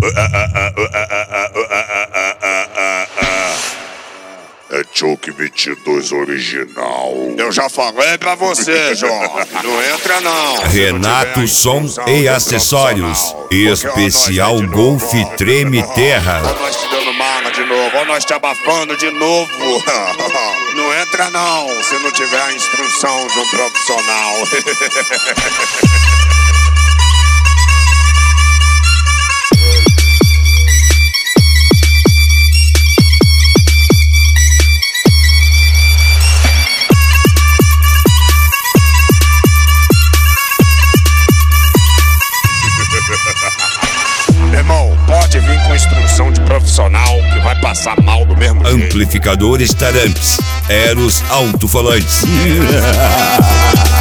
É Choke 22 original. Eu já falei pra você, Jorge. Não entra não. Renato Som e Acessórios. Especial Golf Treme Terra. Olha nós te dando mala de novo. Olha nós te abafando de novo. Não entra não, se não tiver a instrução de um profissional. Irmão, pode vir com instrução de profissional que vai passar mal do mesmo jeito. Amplificadores Taramps. Eros Alto-Falantes.